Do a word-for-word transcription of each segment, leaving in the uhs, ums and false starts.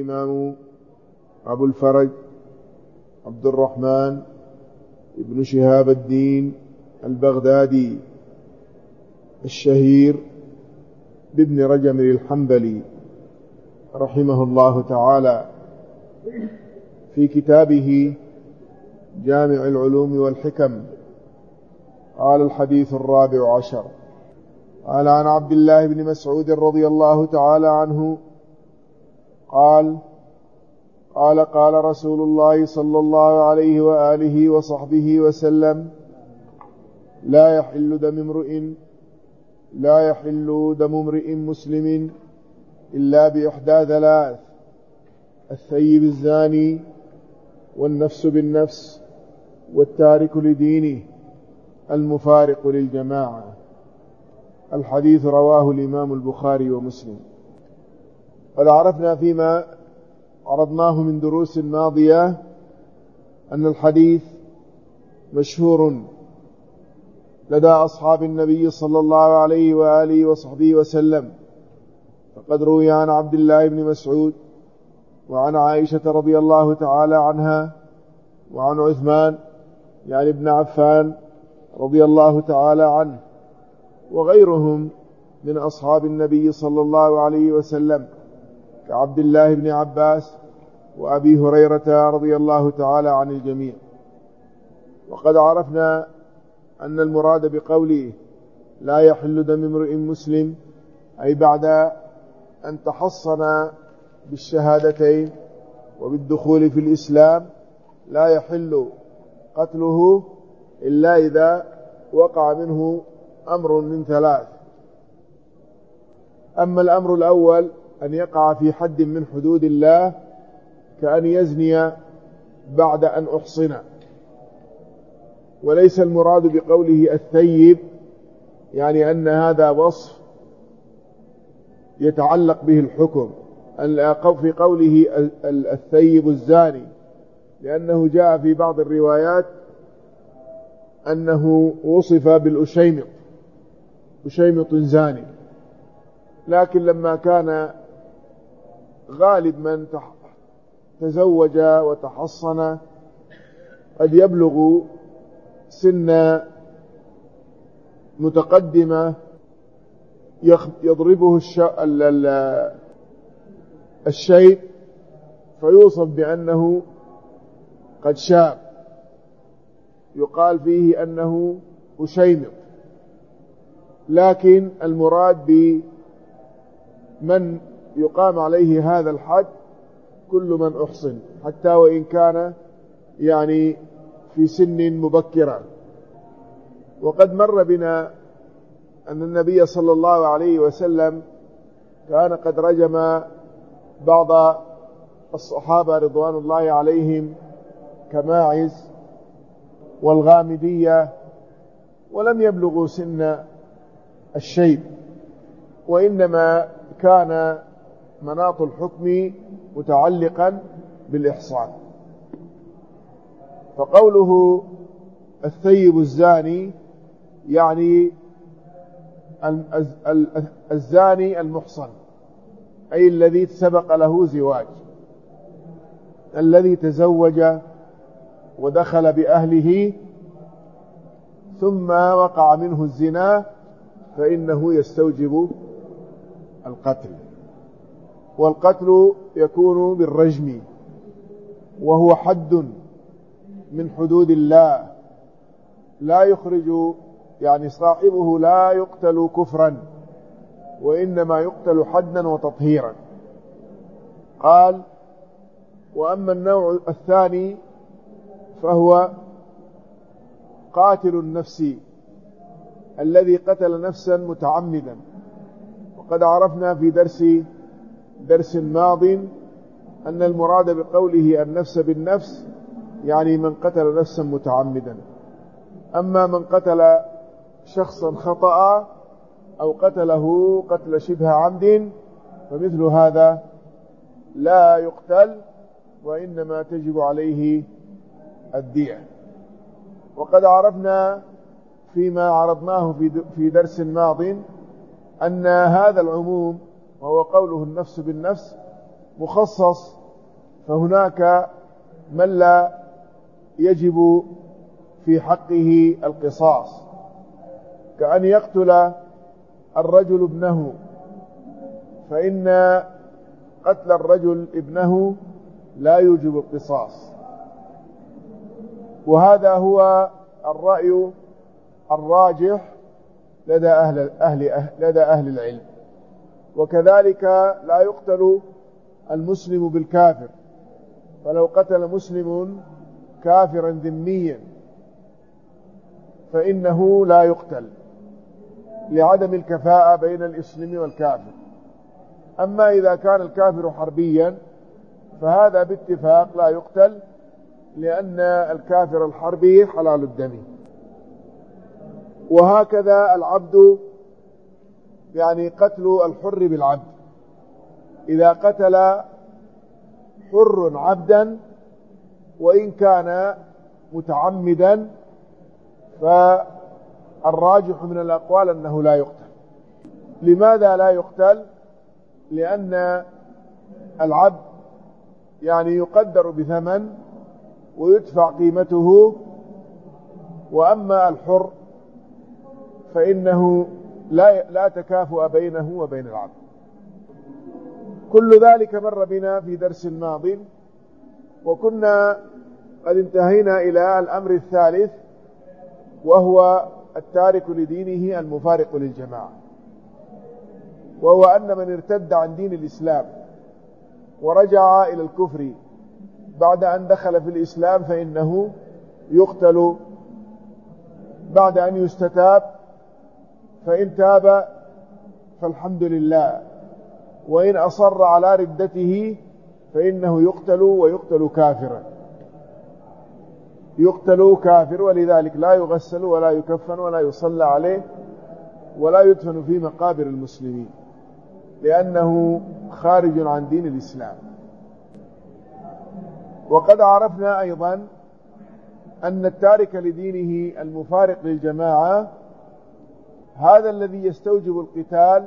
الإمام أبو الفرج عبد الرحمن ابن شهاب الدين البغدادي الشهير بابن رجب الحنبلي رحمه الله تعالى في كتابه جامع العلوم والحكم. قال الحديث الرابع عشر: قال عن عبد الله بن مسعود رضي الله تعالى عنه قال: قال قال رسول الله صلى الله عليه وآله وصحبه وسلم: لا يحل دم امرئ لا يحل دم امرئ مسلم إلا بإحدى ثلاث: الثيب الزاني، والنفس بالنفس، والتارك لدينه، المفارق للجماعة. الحديث رواه الإمام البخاري ومسلم. قد عرفنا فيما عرضناه من دروس ماضية أن الحديث مشهور لدى أصحاب النبي صلى الله عليه وآله وصحبه وسلم، فقد روي عن عبد الله بن مسعود وعن عائشة رضي الله تعالى عنها وعن عثمان يعني ابن عفان رضي الله تعالى عنه وغيرهم من أصحاب النبي صلى الله عليه وسلم كعبد الله بن عباس وأبي هريرة رضي الله تعالى عن الجميع. وقد عرفنا أن المراد بقوله لا يحل دم امرئ مسلم أي بعد أن تحصن بالشهادتين وبالدخول في الإسلام لا يحل قتله إلا إذا وقع منه أمر من ثلاث. أما الأمر الأول أن يقع في حد من حدود الله كأن يزني بعد أن أحصن، وليس المراد بقوله الثيب يعني أن هذا وصف يتعلق به الحكم في قوله الثيب الزاني، لأنه جاء في بعض الروايات أنه وصف بالأشيمط أشيمط زاني، لكن لما كان غالب من تزوج وتحصن قد يبلغ سن متقدمة يضربه الشيء فيوصف بأنه قد شاب، يقال فيه أنه أشيمط. لكن المراد بمن يقام عليه هذا الحد كل من أحصن حتى وإن كان يعني في سن مبكرة. وقد مر بنا أن النبي صلى الله عليه وسلم كان قد رجم بعض الصحابة رضوان الله عليهم كماعز والغامدية ولم يبلغوا سن الشيب، وإنما كان مناط الحكم متعلقا بالإحصان. فقوله الثيب الزاني يعني الزاني المحصن، أي الذي سبق له زواج، الذي تزوج ودخل بأهله ثم وقع منه الزنا فإنه يستوجب القتل، والقتل يكون بالرجم وهو حد من حدود الله لا يخرج يعني صاحبه لا يقتل كفرا وإنما يقتل حدا وتطهيرا. قال: وأما النوع الثاني فهو قاتل النفس الذي قتل نفسا متعمدا. وقد عرفنا في درس درس ماض أن المراد بقوله النفس بالنفس يعني من قتل نفسا متعمدا. أما من قتل شخصا خطأ أو قتله قتل شبه عمد فمثل هذا لا يقتل وإنما تجب عليه الدية. وقد عرفنا فيما عرضناه في درس ماض أن هذا العموم وهو قوله النفس بالنفس مخصص فهناك من لا يجب في حقه القصاص، كأن يقتل الرجل ابنه، فإن قتل الرجل ابنه لا يوجب القصاص، وهذا هو الرأي الراجح لدى أهل, أهل, لدى أهل العلم. وكذلك لا يقتل المسلم بالكافر، فلو قتل مسلم كافرا ذميا فإنه لا يقتل لعدم الكفاءة بين المسلم والكافر. أما إذا كان الكافر حربيا فهذا باتفاق لا يقتل، لأن الكافر الحربي حلال الدم. وهكذا العبد، يعني قتل الحر بالعبد، إذا قتل حر عبدا وإن كان متعمدا فالراجح من الأقوال أنه لا يقتل. لماذا لا يقتل؟ لأن العبد يعني يقدر بثمن ويدفع قيمته، وأما الحر فإنه لا لا تكافؤ بينه وبين العبد. كل ذلك مر بنا في درس ماض، وكنا قد انتهينا إلى الأمر الثالث، وهو التارك لدينه المفارق للجماعة، وهو أن من ارتد عن دين الإسلام ورجع إلى الكفر بعد أن دخل في الإسلام فإنه يقتل بعد أن يستتاب، فإن تاب فالحمد لله، وإن أصر على ردته فإنه يقتل، ويقتل كافرا، يقتل كافر. ولذلك لا يغسل ولا يكفن ولا يصلى عليه ولا يدفن في مقابر المسلمين، لأنه خارج عن دين الإسلام. وقد عرفنا أيضا أن التارك لدينه المفارق للجماعة هذا الذي يستوجب القتال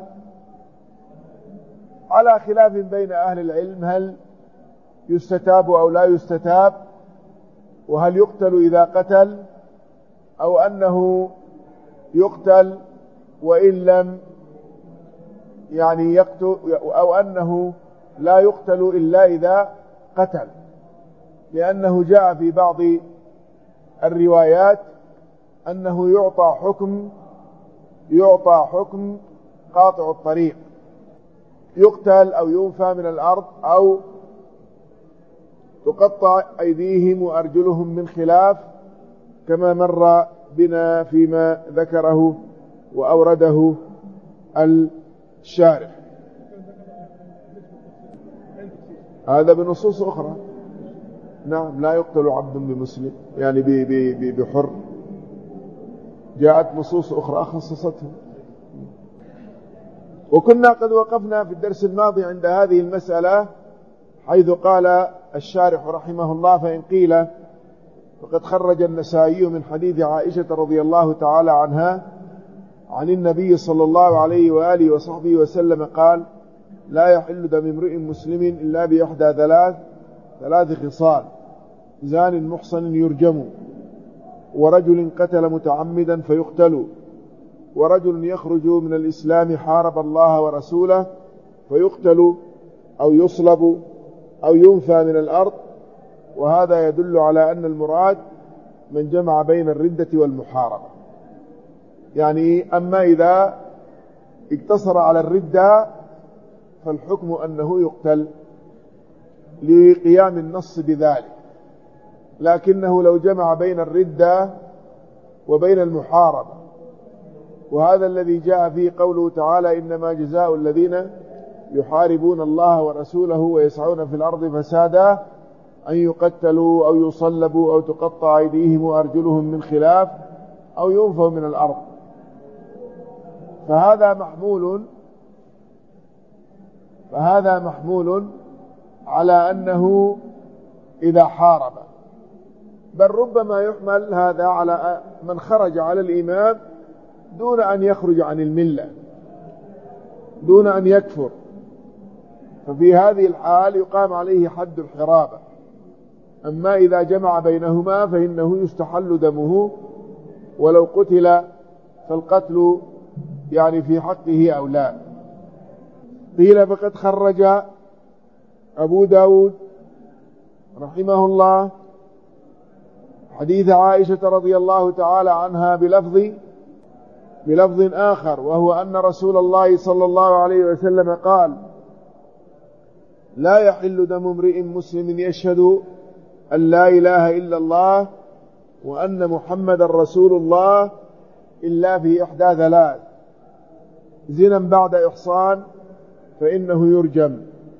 على خلاف بين أهل العلم، هل يستتاب أو لا يستتاب، وهل يقتل إذا قتل، أو أنه يقتل وإن لم يعني يقتل، أو أنه لا يقتل إلا إذا قتل، لأنه جاء في بعض الروايات أنه يعطى حكم يعطى حكم قاطع الطريق، يقتل أو ينفى من الأرض أو تقطع أيديهم وأرجلهم من خلاف، كما مر بنا فيما ذكره وأورده الشارح. هذا بنصوص أخرى. نعم، لا يقتل عبد بمسلم، يعني بحر، جاءت نصوص أخرى خصصته. وكنا قد وقفنا في الدرس الماضي عند هذه المسألة، حيث قال الشارح رحمه الله: فإن قيل فقد خرج النسائي من حديث عائشة رضي الله تعالى عنها عن النبي صلى الله عليه وآله وصحبه وسلم قال: لا يحل دم امرئ مسلم إلا بإحدى ثلاث ثلاث خصال: زان محصن يرجم، ورجل قتل متعمدا فيقتل، ورجل يخرج من الإسلام حارب الله ورسوله فيقتل أو يصلب أو ينفى من الأرض. وهذا يدل على أن المراد من جمع بين الردة والمحاربة. يعني أما إذا اقتصر على الردة فالحكم أنه يقتل لقيام النص بذلك، لكنه لو جمع بين الردة وبين المحاربة، وهذا الذي جاء فيه قوله تعالى: إنما جزاء الذين يحاربون الله ورسوله ويسعون في الأرض فسادا أن يقتلوا أو يصلبوا أو تقطع أيديهم وأرجلهم من خلاف أو ينفوا من الأرض. فهذا محمول فهذا محمول على أنه إذا حارب، بل ربما يحمل هذا على من خرج على الإمام دون أن يخرج عن الملة، دون أن يكفر، ففي هذه الحال يقام عليه حد الحرابة. أما إذا جمع بينهما فإنه يستحل دمه، ولو قتل فالقتل يعني في حقه أو لا. قيل فقد خرج أبو داود رحمه الله حديث عائشة رضي الله تعالى عنها بلفظ بلفظ آخر، وهو أن رسول الله صلى الله عليه وسلم قال: لا يحل دم امرئ مسلم يشهد أن لا إله إلا الله وأن محمد رسول الله إلا في إحدى ثلاث: زنا بعد إحصان فإنه يرجم،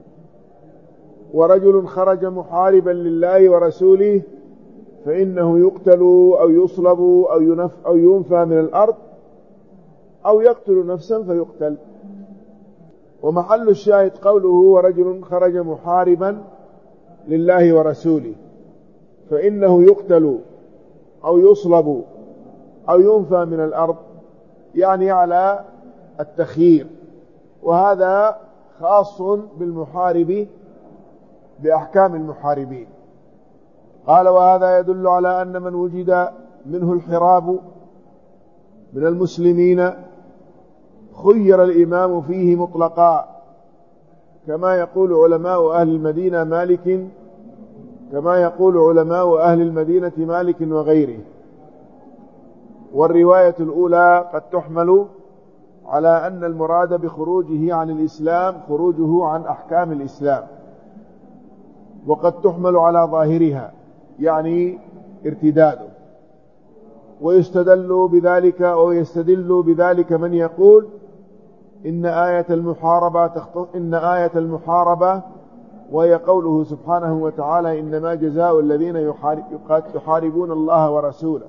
ورجل خرج محاربا لله ورسوله فإنه يقتل أو يصلب أو ينف أو ينفى من الأرض، أو يقتل نفسا فيقتل. ومحل الشاهد قوله: ورجل خرج محاربا لله ورسوله فإنه يقتل أو يصلب أو ينفى من الأرض، يعني على التخيير، وهذا خاص بالمحارب بأحكام المحاربين. قال: وهذا يدل على أن من وجد منه الحراب من المسلمين خير الإمام فيه مطلقا، كما يقول علماء أهل المدينة مالك كما يقول علماء أهل المدينة مالك وغيره. والرواية الأولى قد تحمل على أن المراد بخروجه عن الإسلام خروجه عن أحكام الإسلام، وقد تحمل على ظاهرها يعني ارتداده. ويستدل بذلك أو يستدل بذلك من يقول إن آية المحاربة تختص إن آية المحاربة وهي قوله سبحانه وتعالى: إنما جزاء الذين يحاربون الله ورسوله.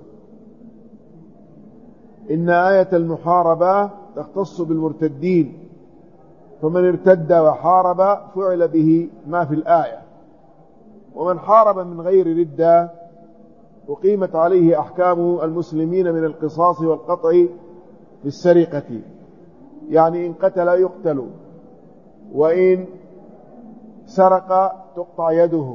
إن آية المحاربة تختص بالمرتدين، فمن ارتد وحارب فعل به ما في الآية، ومن حارب من غير ردة أقيمت عليه أحكام المسلمين من القصاص والقطع في السرقة، يعني إن قتل يقتل، وإن سرق تقطع يده،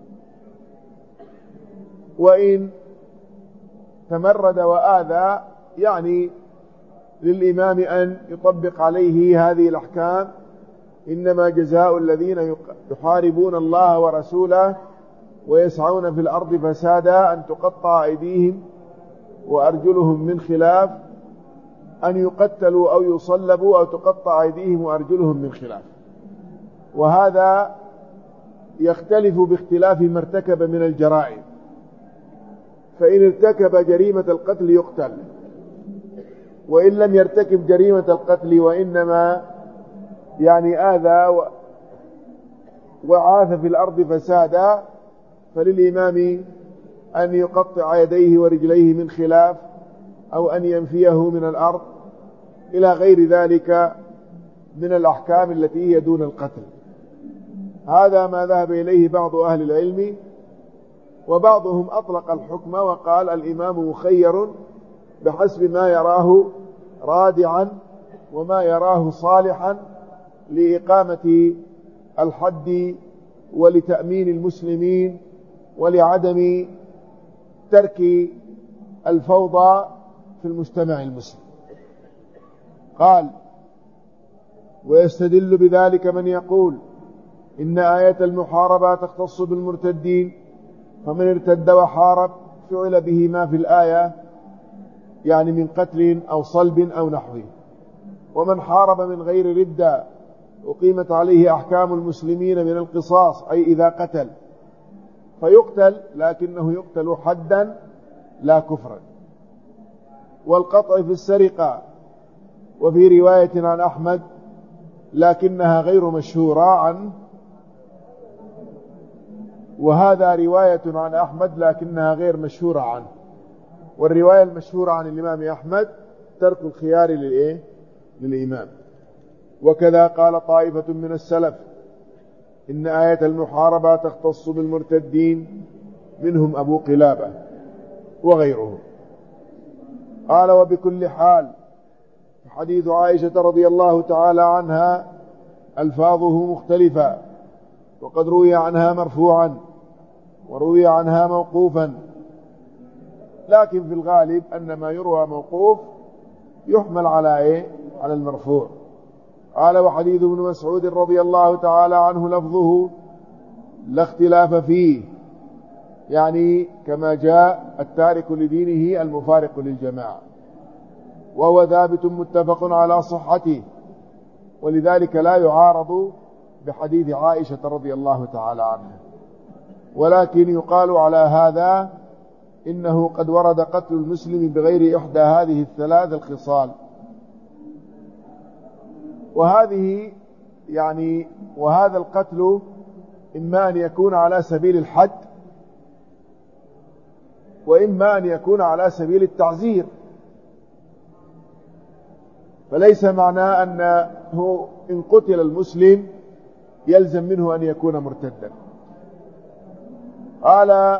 وإن تمرد وآذى يعني للإمام أن يطبق عليه هذه الأحكام: إنما جزاء الذين يحاربون الله ورسوله ويسعون في الأرض فسادا أن تقطع أيديهم وأرجلهم من خلاف، أن يقتلوا أو يصلبوا أو تقطع أيديهم وأرجلهم من خلاف. وهذا يختلف باختلاف ما ارتكب من الجرائم، فإن ارتكب جريمة القتل يقتل، وإن لم يرتكب جريمة القتل وإنما يعني آذى وعاث في الأرض فسادا فللإمام أن يقطع يديه ورجليه من خلاف أو أن ينفيه من الأرض إلى غير ذلك من الأحكام التي هي دون القتل. هذا ما ذهب إليه بعض أهل العلم، وبعضهم أطلق الحكم وقال الإمام مخير بحسب ما يراه رادعا وما يراه صالحا لإقامة الحد ولتأمين المسلمين ولعدم ترك الفوضى في المجتمع المسلم. قال: ويستدل بذلك من يقول إن آية المحاربة تختص بالمرتدين، فمن ارتد وحارب فعل به ما في الآية، يعني من قتل أو صلب أو نحوه. ومن حارب من غير ردة أقيمت عليه أحكام المسلمين من القصاص، أي إذا قتل فيقتل، لكنه يقتل حدا لا كفرا. والقطع في السرقة، وفي رواية عن أحمد لكنها غير مشهورة عنه، وهذا رواية عن أحمد لكنها غير مشهورة عنه. والرواية المشهورة عن الإمام أحمد ترك الخيار للإيه؟ للإمام. وكذا قال طائفة من السلف إن آية المحاربة تختص بالمرتدين، منهم أبو قلابة وغيره. قال: وبكل حال حديث عائشة رضي الله تعالى عنها ألفاظه مختلفة، وقد روي عنها مرفوعا وروي عنها موقوفا، لكن في الغالب أن ما يروى موقوف يحمل على إيه؟ على المرفوع. قال: وحديث ابن مسعود رضي الله تعالى عنه لفظه لا اختلاف فيه، يعني كما جاء: التارك لدينه المفارق للجماعة، وهو ثابت متفق على صحته، ولذلك لا يعارض بحديث عائشة رضي الله تعالى عنها. ولكن يقال على هذا إنه قد ورد قتل المسلم بغير إحدى هذه الثلاث الخصال، وهذه يعني وهذا القتل إما أن يكون على سبيل الحد، وإما أن يكون على سبيل التعزير. فليس معناه أنه إن قتل المسلم يلزم منه أن يكون مرتدا. قال: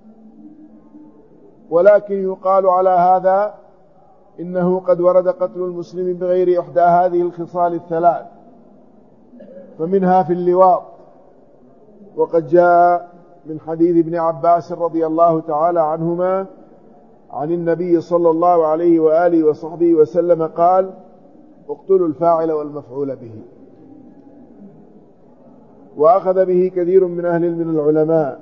ولكن يقال على هذا إنه قد ورد قتل المسلم بغير إحدى هذه الخصال الثلاث، فمنها في اللواط، وقد جاء من حديث ابن عباس رضي الله تعالى عنهما عن النبي صلى الله عليه وآله وصحبه وسلم قال: اقتلوا الفاعل والمفعول به. وأخذ به كثير من أهل من العلماء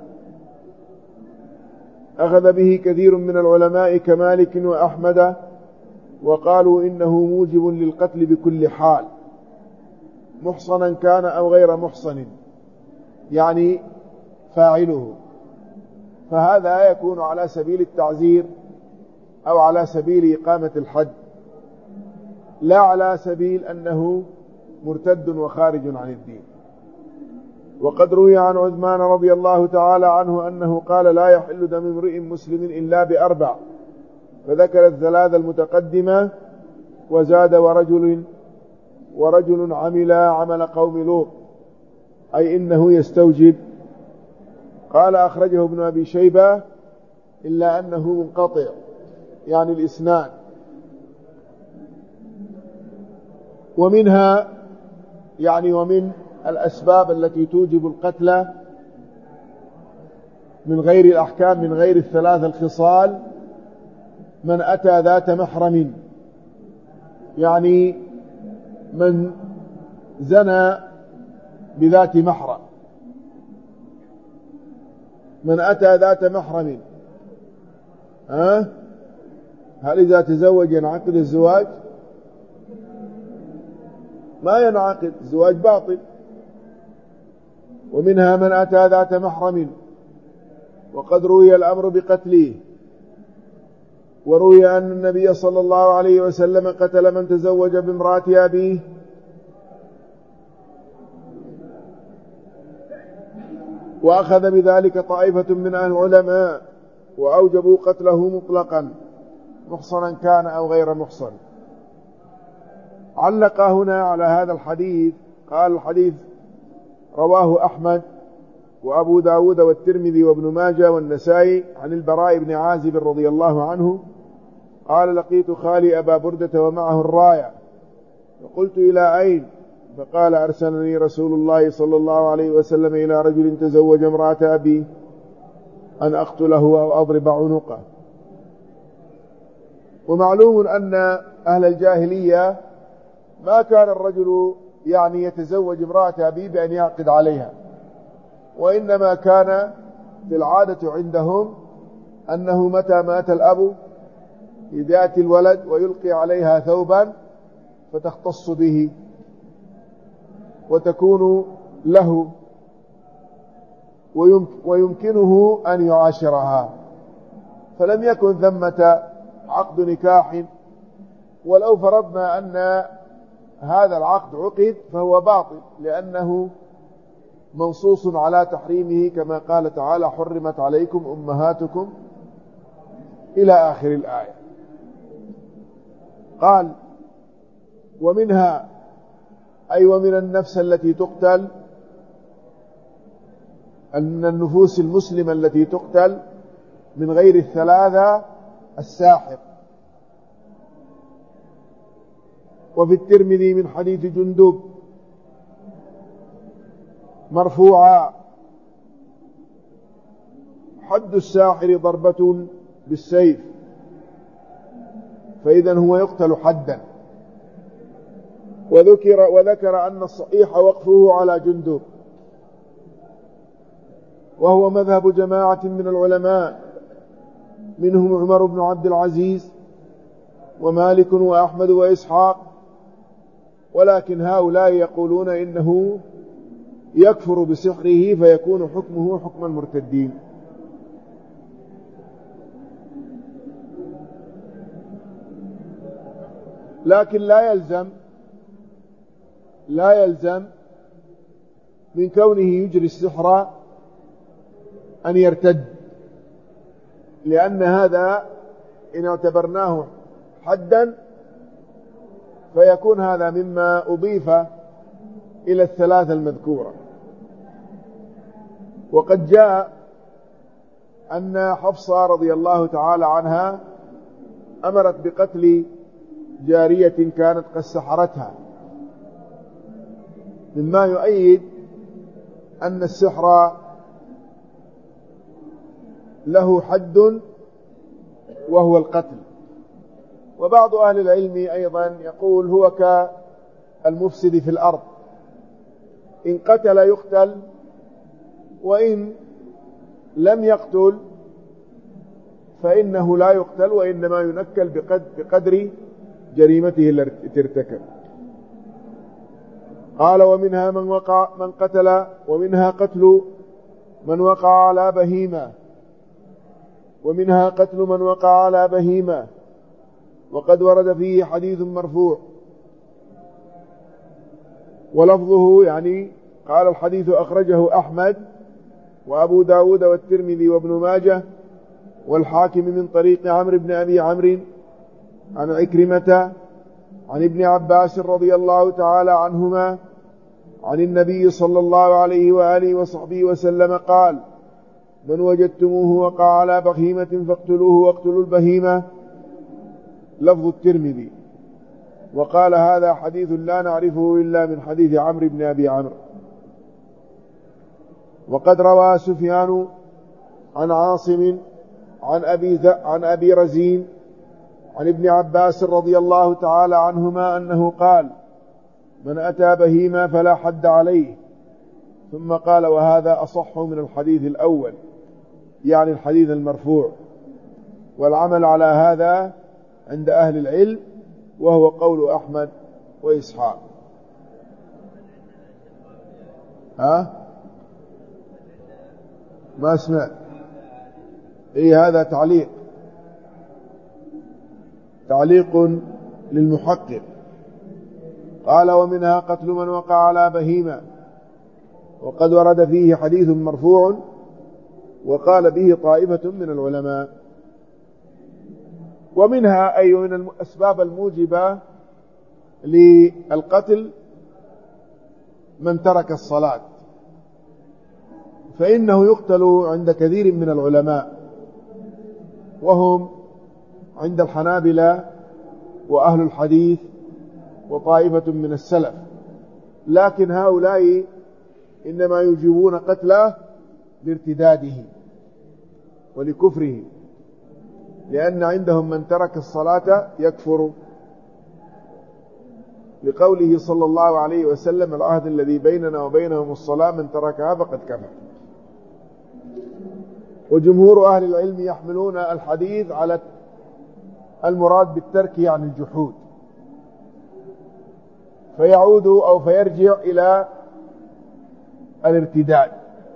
أخذ به كثير من العلماء كمالك وأحمد، وقالوا إنه موجب للقتل بكل حال، محصنا كان أو غير محصن، يعني فاعله، فهذا يكون على سبيل التعزير أو على سبيل إقامة الحد، لا على سبيل أنه مرتد وخارج عن الدين. وقد روي عن عثمان رضي الله تعالى عنه أنه قال: لا يحل دم امرئ مسلم إلا بأربع، فذكر الثلاث المتقدمة، وزاد: ورجل ورجل عمل عمل قوم لوط، أي إنه يستوجب. قال: أخرجه ابن أبي شيبة إلا أنه منقطع، يعني الإسناد. ومنها يعني ومن الأسباب التي توجب القتل من غير الأحكام من غير الثلاث الخصال من أتى ذات محرم، يعني من زنى بذات محرم، من أتى ذات محرم. ها؟ هل إذا تزوج ينعقد الزواج؟ ما ينعقد، الزواج باطل. ومنها من أتى ذات محرم، وقد روي الأمر بقتله، وروي أن النبي صلى الله عليه وسلم قتل من تزوج بامرأة أبيه، وأخذ بذلك طائفة من العلماء وأوجبوا قتله مطلقا، محصنا كان أو غير محصن. علق هنا على هذا الحديث، قال: الحديث رواه أحمد وأبو داود والترمذي وابن ماجه والنسائي عن البراء بن عازب رضي الله عنه قال: لقيت خالي أبا بردة ومعه الراية، فقلت: إلى أين؟ فقال: أرسلني رسول الله صلى الله عليه وسلم إلى رجل تزوج امرأة أبي أن أقتله أو أضرب عنقه. ومعلوم أن أهل الجاهلية ما كان الرجل يعني يتزوج امرأة أبيه بأن يعقد عليها، وإنما كان في العادة عندهم أنه متى مات الأب يأتي الولد ويلقي عليها ثوبا فتختص به وتكون له، ويمكنه أن يعاشرها، فلم يكن ثمة عقد نكاح. ولو فرضنا أن هذا العقد عقد فهو باطل، لأنه منصوص على تحريمه، كما قال تعالى: حرمت عليكم أمهاتكم إلى آخر الآية. قال: ومنها أي ومن النفس التي تقتل، أن النفوس المسلمة التي تقتل من غير الثلاثة الساحر. وفي الترمذي من حديث جندب مرفوعا: حد الساحر ضربة بالسيف، فإذا هو يقتل حدا. وذكر, وذكر أن الصحيح وقفه على جندب، وهو مذهب جماعة من العلماء منهم عمر بن عبد العزيز ومالك وأحمد وإسحاق، ولكن هؤلاء يقولون إنه يكفر بسحره فيكون حكمه حكم المرتدين. لكن لا يلزم لا يلزم من كونه يجري السحر أن يرتد، لأن هذا إن اعتبرناه حدا فيكون هذا مما أضيف إلى الثلاثة المذكورة. وقد جاء أن حفصة رضي الله تعالى عنها أمرت بقتل جارية كانت قد سحرتها، مما يؤيد أن السحر له حد وهو القتل. وبعض أهل العلم أيضا يقول هو كالمفسد في الأرض، إن قتل يقتل، وإن لم يقتل فإنه لا يقتل، وإنما ينكل بقدر جريمته التي ارتكب. قال: ومنها من وقع من قتل ومنها قتل من وقع على بهيمة ومنها قتل من وقع على بهيمة وقد ورد فيه حديث مرفوع. ولفظه يعني قال: الحديث أخرجه أحمد وأبو داود والترمذي وابن ماجه والحاكم من طريق عمرو بن أبي عمرو عن عكرمة عن ابن عباس رضي الله تعالى عنهما عن النبي صلى الله عليه وآله وصحبه وسلم قال: من وجدتموه وقع على بهيمة فاقتلوه واقتلوا البهيمة. لفظ الترمذي. وقال: هذا حديث لا نعرفه إلا من حديث عمرو بن أبي عمرو. وقد روى سفيان عن عاصم عن أبي, عن أبي رزين عن ابن عباس رضي الله تعالى عنهما أنه قال: من أتى بهيمة فلا حد عليه. ثم قال: وهذا أصح من الحديث الأول، يعني الحديث المرفوع. والعمل على هذا عند أهل العلم، وهو قول أحمد وإسحاق. ها؟ ما اسمع. إيه هذا تعليق تعليق للمحقق. قال: ومنها قتل من وقع على بهيمة وقد ورد فيه حديث مرفوع وقال به طائفة من العلماء. ومنها أي من الأسباب الموجبة للقتل من ترك الصلاة، فإنه يقتل عند كثير من العلماء، وهم عند الحنابلة وأهل الحديث وطائفة من السلف. لكن هؤلاء إنما يجيبون قتله لارتداده ولكفره، لأن عندهم من ترك الصلاة يكفر، لقوله صلى الله عليه وسلم: العهد الذي بيننا وبينهم الصلاة، من تركها فقد كفر. وجمهور أهل العلم يحملون الحديث على المراد بالترك عن الجحود، فيعود أو فيرجع إلى الارتداد.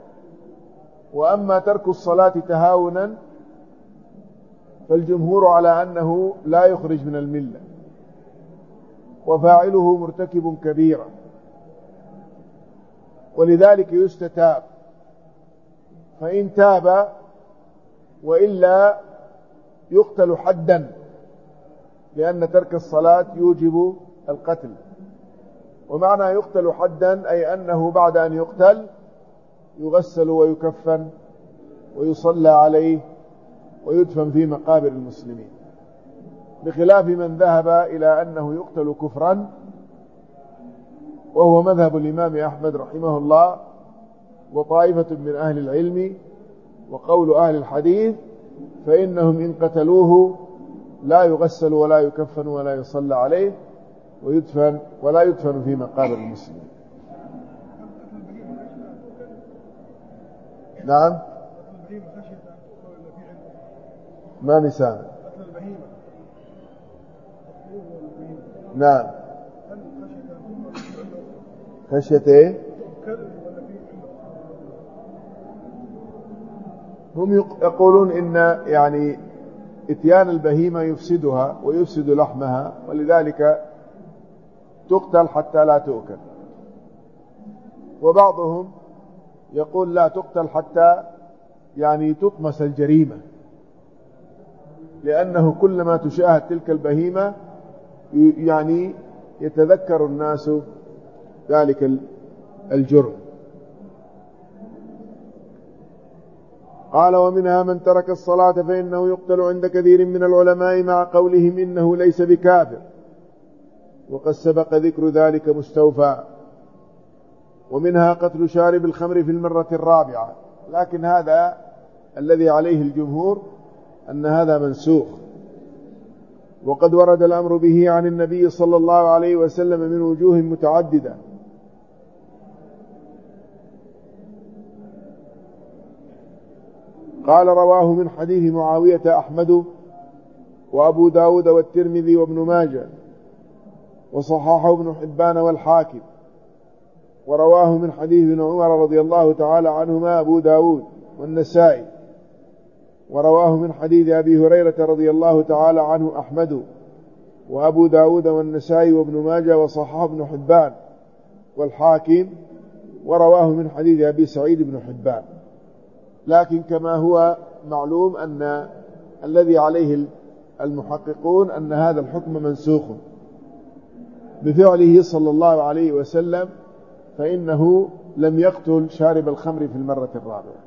وأما ترك الصلاة تهاونا فالجمهور على أنه لا يخرج من الملة، وفاعله مرتكب كبيرا، ولذلك يستتاب، فإن تاب وإلا يقتل حدا، لأن ترك الصلاة يوجب القتل. ومعنى يقتل حدا أي أنه بعد أن يقتل يغسل ويكفن ويصلى عليه ويدفن في مقابر المسلمين، بخلاف من ذهب إلى أنه يقتل كفرا، وهو مذهب الإمام أحمد رحمه الله، وطائفة من أهل العلم وقول أهل الحديث فإنهم إن قتلوه لا يغسل ولا يكفن ولا يصلى عليه ويدفن ولا يدفن في مقابر المسلمين. نعم ما نسان نعم خشية ايه؟ هم يقولون إن يعني اتيان البهيمة يفسدها ويفسد لحمها ولذلك تقتل حتى لا تؤكل. وبعضهم يقول لا تقتل حتى يعني تطمس الجريمة، لأنه كلما تشاهد تلك البهيمة يعني يتذكر الناس ذلك الجرم. قال ومنها من ترك الصلاة فإنه يقتل عند كثير من العلماء مع قولهم إنه ليس بكافر، وقد سبق ذكر ذلك مستوفى. ومنها قتل شارب الخمر في المرة الرابعة، لكن هذا الذي عليه الجمهور أن هذا منسوخ، وقد ورد الأمر به عن النبي صلى الله عليه وسلم من وجوه متعددة. قال رواه من حديث معاوية أحمد وأبو داود والترمذي وابن ماجه وصححه ابن حبان والحاكم، ورواه من حديث ابن عمر رضي الله تعالى عنهما أبو داود والنسائي، ورواه من حديث أبي هريرة رضي الله تعالى عنه أحمد وأبو داود والنسائي وابن ماجه وصححه ابن حبان والحاكم، ورواه من حديث أبي سعيد بن حبان. لكن كما هو معلوم أن الذي عليه المحققون أن هذا الحكم منسوخ بفعله صلى الله عليه وسلم، فإنه لم يقتل شارب الخمر في المرة الرابعة.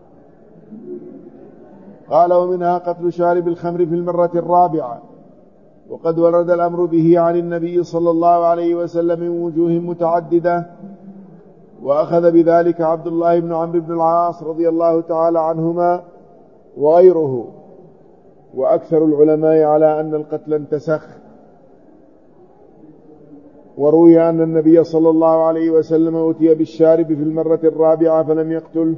قال ومنها قتل شارب الخمر في المرة الرابعة، وقد ورد الأمر به عن النبي صلى الله عليه وسلم من وجوه متعددة، وأخذ بذلك عبد الله بن عمرو بن العاص رضي الله تعالى عنهما وغيره، وأكثر العلماء على أن القتل انتسخ. وروي أن النبي صلى الله عليه وسلم أتي بالشارب في المرة الرابعة فلم يقتله.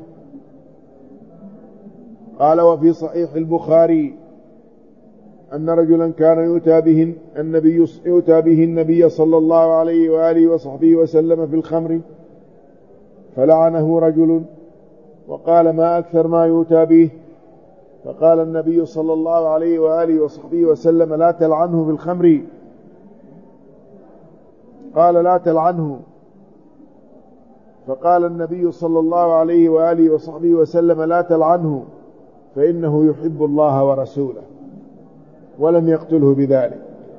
قال وفي صحيح البخاري أن رجلا كان يؤتى به النبي يؤتى به النبي صلى الله عليه وآله وصحبه وسلم في الخمر فلعنه رجل وقال ما أكثر ما يؤتى به، فقال النبي صلى الله عليه وآله وصحبه وسلم لا تلعنه بالخمر، قال لا تلعنه، فقال النبي صلى الله عليه وآله وصحبه وسلم لا تلعنه فإنه يحب الله ورسوله، ولم يقتله بذلك.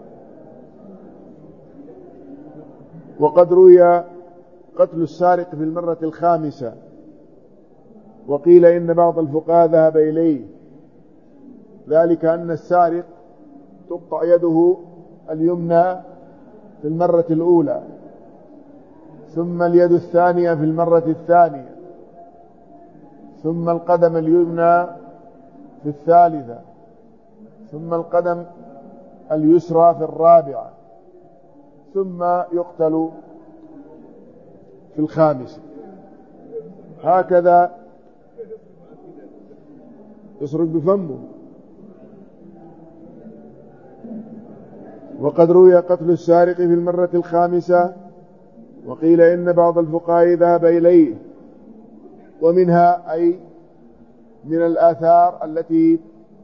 وقد روي قتل السارق في المرة الخامسة، وقيل إن بعض الفقهاء ذهب إليه، ذلك أن السارق تقطع يده اليمنى في المرة الأولى، ثم اليد الثانية في المرة الثانية، ثم القدم اليمنى في الثالثة، ثم القدم اليسرى في الرابعة، ثم يقتل في الخامسة. هكذا يسرق بفمه. وقد روي قتل السارق في المرة الخامسة، وقيل إن بعض الفقهاء ذهب إليه. ومنها أي من الآثار التي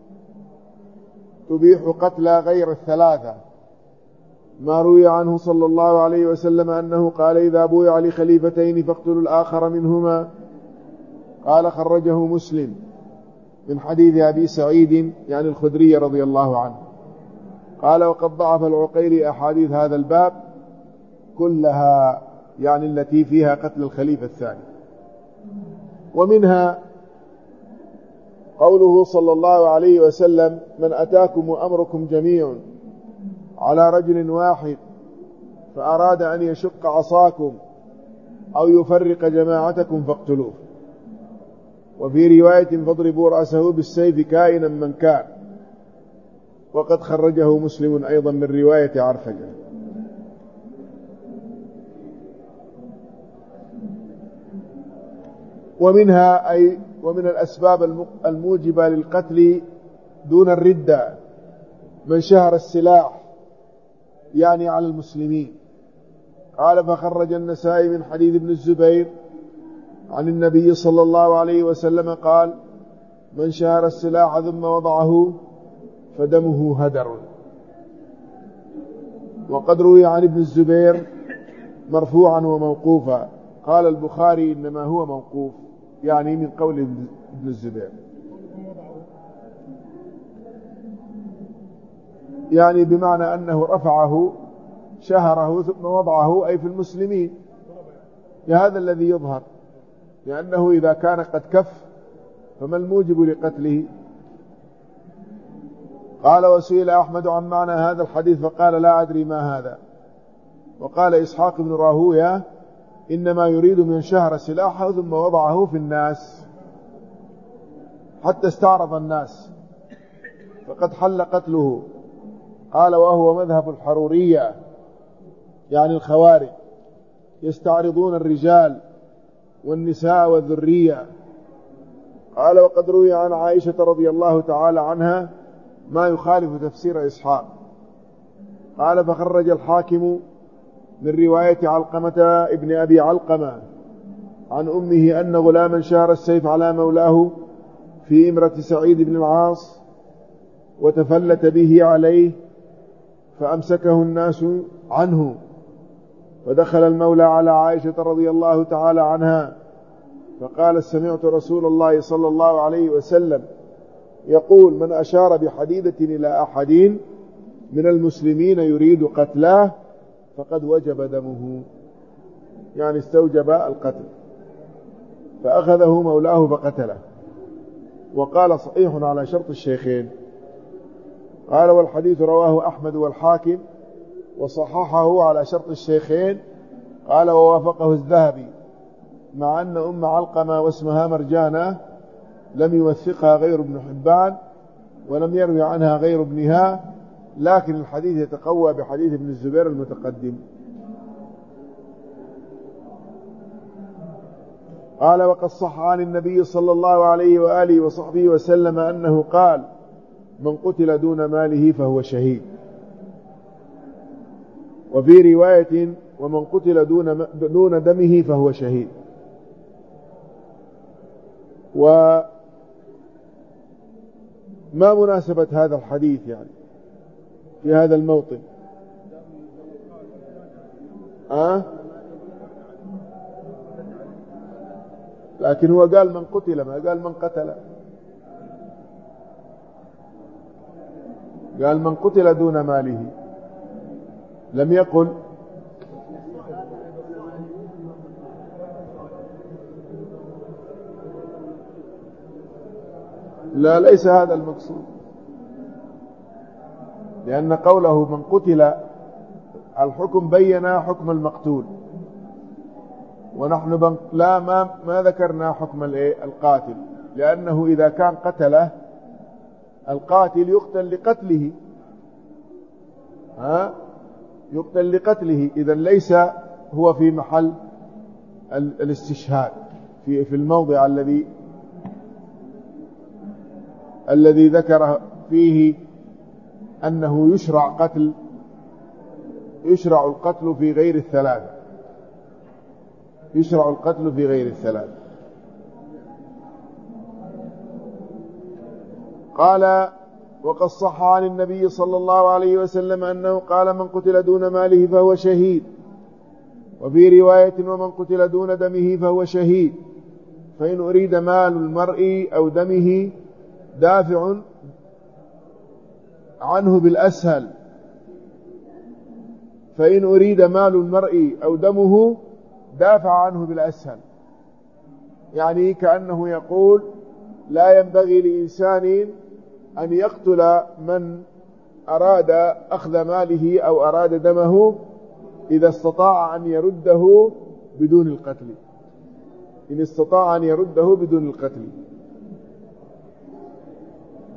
تبيح قتل غير الثلاثة ما روي عنه صلى الله عليه وسلم أنه قال إذا بويع لخليفتين فاقتلوا الآخر منهما. قال خرجه مسلم من حديث أبي سعيد يعني الخدري رضي الله عنه. قال وقد ضعف العقيلي أحاديث هذا الباب كلها، يعني التي فيها قتل الخليفة الثاني. ومنها قوله صلى الله عليه وسلم من أتاكم وأمركم جميع على رجل واحد فأراد أن يشق عصاكم أو يفرق جماعتكم فاقتلوه. وفي رواية فاضربوا رأسه بالسيف كائنا من كان. وقد خرجه مسلم أيضا من رواية عرفجة. ومنها أي ومن الأسباب الموجبة للقتل دون الردة من شهر السلاح يعني على المسلمين. قال فخرج النسائي من حديث ابن الزبير عن النبي صلى الله عليه وسلم قال من شهر السلاح ثم وضعه فدمه هدر. وقد روي عن ابن الزبير مرفوعا وموقوفا. قال البخاري إنما هو موقوف يعني من قول ابن الزبير، يعني بمعنى أنه رفعه شهره ثم وضعه أي في المسلمين. هذا الذي يظهر، لأنه إذا كان قد كف فما الموجب لقتله؟ قال وسئل أحمد عن معنى هذا الحديث فقال لا أدري ما هذا. وقال إسحاق بن راهوية إنما يريد من شهر سلاحه ثم وضعه في الناس حتى استعرض الناس فقد حل قتله. قال وهو مذهب الحرورية يعني الخوارج، يستعرضون الرجال والنساء والذرية. قال وقد روي عن عائشة رضي الله تعالى عنها ما يخالف تفسير إسحاق. قال فخرج الحاكم من رواية علقمة ابن أبي علقمة عن أمه أن غلاما شار السيف على مولاه في إمرة سعيد بن العاص وتفلت به عليه فأمسكه الناس عنه، فدخل المولى على عائشة رضي الله تعالى عنها فقال سمعت رسول الله صلى الله عليه وسلم يقول من أشار بحديدة إلى أحد من المسلمين يريد قتلاه فقد وجب دمه، يعني استوجب القتل. فأخذه مولاه فقتله. وقال صحيح على شرط الشيخين. قال والحديث رواه أحمد والحاكم وصححه على شرط الشيخين. قال ووافقه الذهبي مع أن أم علقمة واسمها مرجانة لم يوثقها غير ابن حبان ولم يروي عنها غير ابنها، لكن الحديث يتقوى بحديث ابن الزبير المتقدم. قال وقد صح عن النبي صلى الله عليه وآله وصحبه وسلم أنه قال من قتل دون ماله فهو شهيد. وفي رواية ومن قتل دون دون دمه فهو شهيد. وما مناسبة هذا الحديث يعني في هذا الموطن؟ أه؟ لكن هو قال من قتل ما قال من قتل، قال من قتل دون ماله لم يقل لا، ليس هذا المقصود، لأن قوله من قتل الحكم بين حكم المقتول، ونحن بن... لا ما, ما ذكرنا حكم القاتل، لأنه إذا كان قتله القاتل يقتل لقتله، ها يقتل لقتله، إذن ليس هو في محل الاستشهاد في في الموضع الذي الذي ذكر فيه أنه يشرع قتل يشرع القتل في غير الثلاثة يشرع القتل في غير الثلاثة. قال وقد صح عن النبي صلى الله عليه وسلم أنه قال من قتل دون ماله فهو شهيد. وفي رواية ومن قتل دون دمه فهو شهيد، فإن أريد مال المرء أو دمه دافع عنه بالأسهل فإن أريد مال المرء أو دمه دافع عنه بالأسهل، يعني كأنه يقول لا ينبغي لإنسان أن يقتل من أراد أخذ ماله أو أراد دمه إذا استطاع أن يرده بدون القتل إن استطاع أن يرده بدون القتل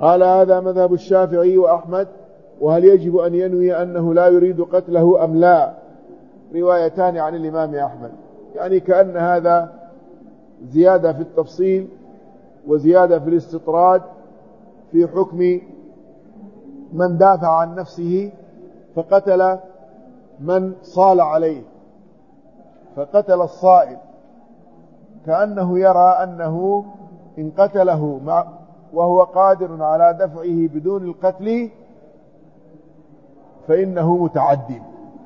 قال هذا مذهب الشافعي وأحمد. وهل يجب أن ينوي أنه لا يريد قتله أم لا؟ روايتان عن الإمام أحمد، يعني كأن هذا زيادة في التفصيل وزيادة في الاستطراد في حكم من دافع عن نفسه فقتل من صال عليه، فقتل الصائل، كأنه يرى أنه إن قتله مع وهو قادر على دفعه بدون القتل فإنه متعد،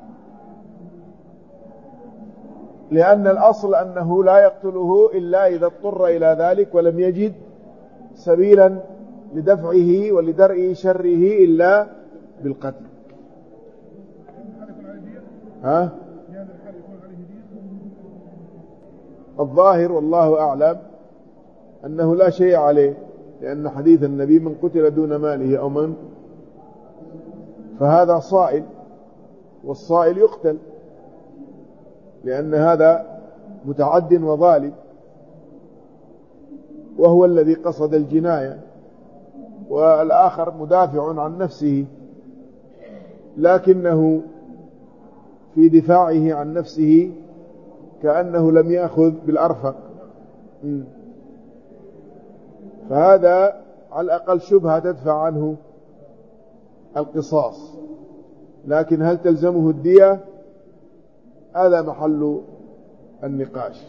لأن الأصل أنه لا يقتله إلا إذا اضطر إلى ذلك ولم يجد سبيلا لدفعه ولدرء شره إلا بالقتل. ها؟ الظاهر والله أعلم أنه لا شيء عليه، لأن حديث النبي من قتل دون ماله أو من، فهذا صائل، والصائل يقتل لأن هذا متعد وظالم، وهو الذي قصد الجناية، والآخر مدافع عن نفسه لكنه في دفاعه عن نفسه كأنه لم يأخذ بالأرفق، فهذا على الأقل شبهة تدفع عنه القصاص، لكن هل تلزمه الدية؟ هذا محل النقاش.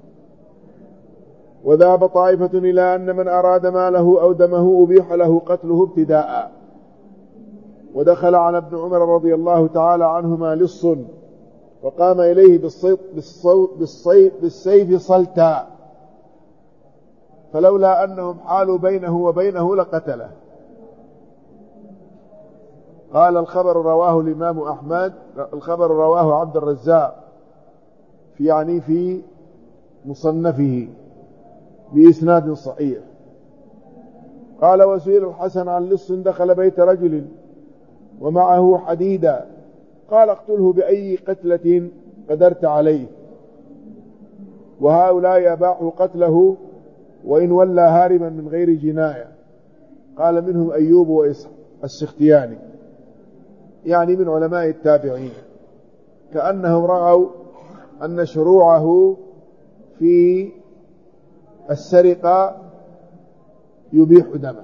وذهب طائفة إلى أن من أراد ماله أو دمه أبيح له قتله ابتداء. ودخل على ابن عمر رضي الله تعالى عنهما لص وقام إليه بالصيف, بالصيف, بالسيف صلتا، فلولا أنهم حالوا بينه وبينه لقتله. قال الخبر رواه الإمام أحمد، الخبر رواه عبد الرزاق في يعني في مصنفه بإسناد صحيح. قال وسئل الحسن عن لص دخل بيت رجل ومعه حديدا، قال اقتله بأي قتلة قدرت عليه، وهؤلاء أباحوا قتله وإن ولى هاربا من غير جناية. قال منهم أيوب والسختياني، يعني من علماء التابعين، كأنهم رأوا أن شروعه في السرقة يبيح دمه.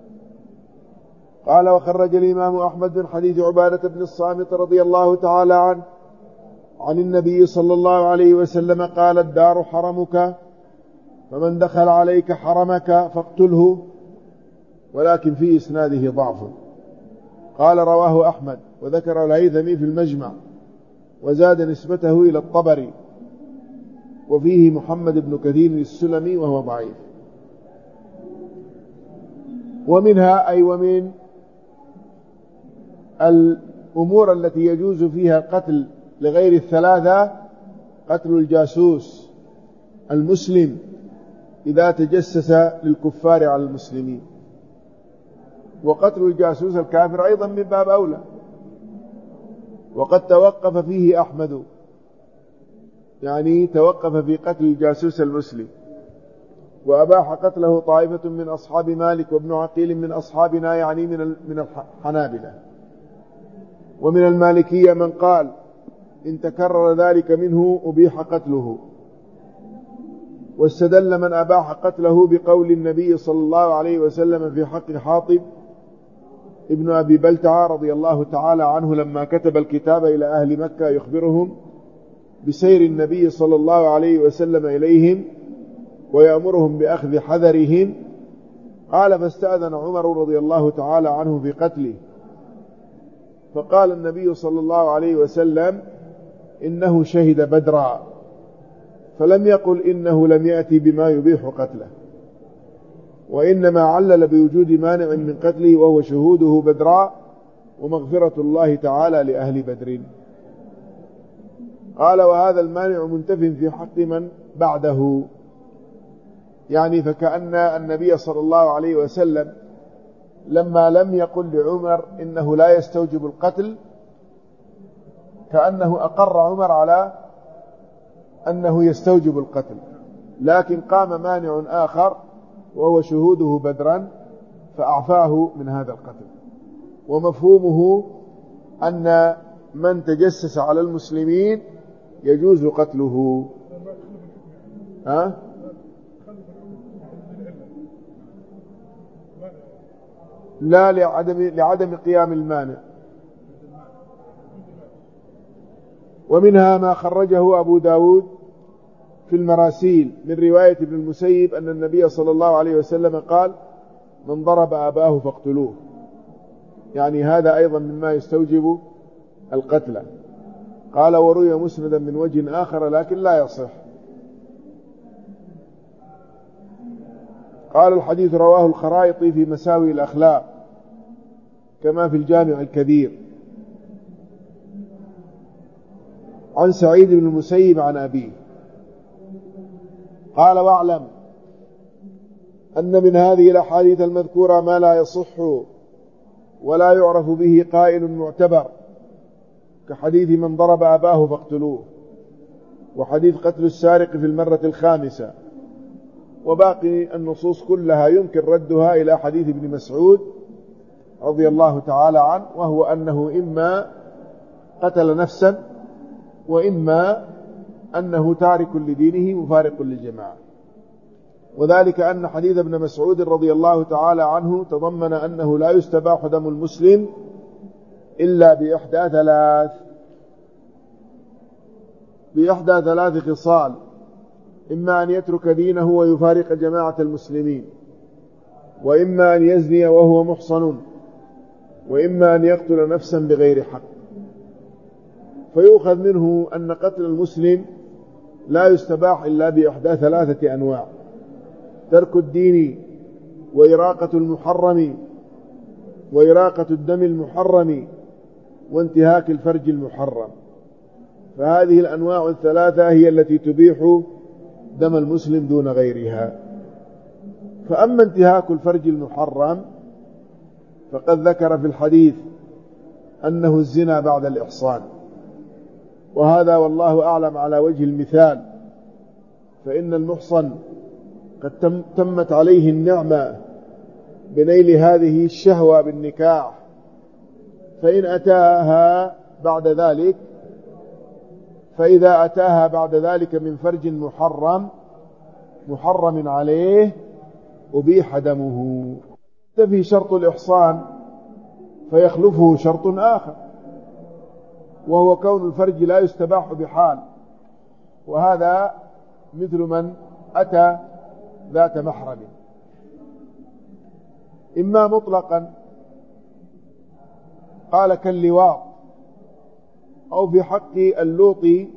قال وخرج الإمام أحمد من حديث عبادة بن الصامت رضي الله تعالى عنه عن النبي صلى الله عليه وسلم قال الدار حرمك فمن دخل عليك حرمك فاقتله، ولكن في إسناده ضعف. قال رواه أحمد وذكر الهيثمي في المجمع وزاد نسبته إلى الطبري، وفيه محمد بن كثير السلمي وهو ضعيف. ومنها أي ومن الأمور التي يجوز فيها القتل لغير الثلاثة قتل الجاسوس المسلم إذا تجسس للكفار على المسلمين، وقتل الجاسوس الكافر أيضا من باب أولى، وقد توقف فيه أحمد، يعني توقف في قتل الجاسوس المسلم، وأباح قتله طائفة من أصحاب مالك وابن عقيل من أصحابنا، يعني من من الحنابلة. ومن المالكية من قال إن تكرر ذلك منه أبيح قتله، واستدل من أباح قتله بقول النبي صلى الله عليه وسلم في حق حاطب ابن أبي بلتعة رضي الله تعالى عنه لما كتب الكتاب إلى أهل مكة يخبرهم بسير النبي صلى الله عليه وسلم إليهم ويأمرهم بأخذ حذرهم. قال فاستأذن عمر رضي الله تعالى عنه في قتله، فقال النبي صلى الله عليه وسلم إنه شهد بدرا، فلم يقل إنه لم يأتي بما يبيح قتله، وإنما علل بوجود مانع من قتله وهو شهوده بدرا ومغفرة الله تعالى لأهل بدر. قال وهذا المانع منتف في حق من بعده، يعني فكأن النبي صلى الله عليه وسلم لما لم يقل لعمر إنه لا يستوجب القتل كأنه أقر عمر على أنه يستوجب القتل، لكن قام مانع آخر وهو شهوده بدرا فأعفاه من هذا القتل. ومفهومه أن من تجسس على المسلمين يجوز قتله. ها؟ لا، لعدم, لعدم قيام المانع. ومنها ما خرجه أبو داود في المراسيل من رواية ابن المسيب أن النبي صلى الله عليه وسلم قال: من ضرب أباه فاقتلوه. يعني هذا أيضا مما يستوجب القتل. قال: وروي مسندا من وجه آخر لكن لا يصح. قال: الحديث رواه الخرائطي في مساوي الأخلاق كما في الجامع الكبير عن سعيد بن المسيب عن أبيه قال: واعلم أن من هذه الأحاديث المذكورة ما لا يصح ولا يعرف به قائل معتبر، كحديث من ضرب أباه فاقتلوه، وحديث قتل السارق في المرة الخامسة، وباقي النصوص كلها يمكن ردها إلى حديث ابن مسعود رضي الله تعالى عنه، وهو أنه إما قتل نفسا وإما أنه تارك لدينه مفارق للجماعة. وذلك أن حديث ابن مسعود رضي الله تعالى عنه تضمن أنه لا يستباح دم المسلم إلا بإحدى ثلاث بإحدى ثلاث خصال: إما أن يترك دينه ويفارق جماعة المسلمين، وإما أن يزني وهو محصن، وإما أن يقتل نفسا بغير حق. فيؤخذ منه أن قتل المسلم لا يستباح إلا بإحدى ثلاثة أنواع: ترك الدين، وإراقة المحرم، وإراقة الدم المحرم، وانتهاك الفرج المحرم. فهذه الأنواع الثلاثة هي التي تبيح دم المسلم دون غيرها. فأما انتهاك الفرج المحرم فقد ذكر في الحديث أنه الزنا بعد الإحصان، وهذا والله أعلم على وجه المثال، فإن المحصن قد تمت عليه النعمة بنيل هذه الشهوة بالنكاح، فإن أتاها بعد ذلك فإذا أتاها بعد ذلك من فرج محرم محرم عليه أبيح دمه. تفي شرط الإحصان فيخلفه شرط آخر، وهو كون الفرج لا يستباح بحال، وهذا مثل من أتى ذات محرم، إما مطلقا قال كاللواط، أو في حق اللوطي،